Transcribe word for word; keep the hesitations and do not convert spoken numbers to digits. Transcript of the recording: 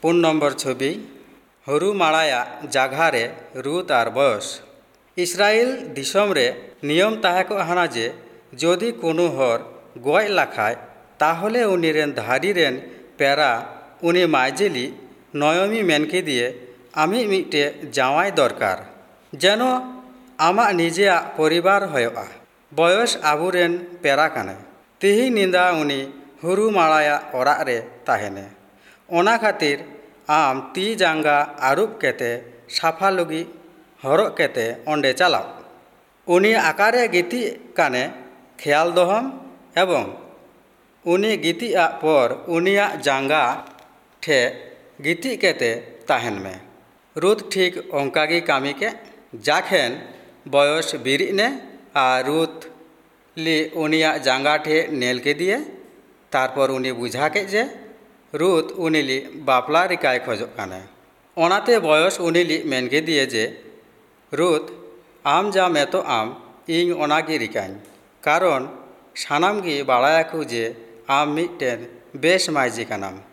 पुन नम्बर छवि हरु माड़ाया जाघारे रुत आर बयस। इस्राएल दिसम रे नियम ताहे को हाना जे जदि कोनो हर गय लाखाय ताहले उनी रेन धारी रेन पेरा उनी माइजेली नयमी मेनके दिए आमी मिट्टे जावाई दरकार जेनो आमा निजेया परिवार होयोआ। बयस आबुरेन पेरा काने तिही निंदा उनी हुरु माड़ाया ओराग रे ताहेने। ओना खातिर आम ती जांगा आरुब केते साफा लुगी हरग केते ओंडे चालाव। उनी आकारे गिति काने ख्याल दोहम एवं उनी गितिआ पर उनिया जांगा ठे गिति केते ताहेन में। रुत ठीक ओंकागी कामी के जाखेन बयस बिरिने आ रुत ली उनिया जांगा ठे नेल के दिए तारपर उनी बुझा के जे रुत उनिली बापला रिकाय खोजोग काने। ओनाते बयस उनिली मेनके दिए जे रुत आम जा मेतो आम इंग ओनागी रिकाኝ कारण सानाम गी बाड़ायाको जे आम मिट्टेन बेस माइजी कानाम।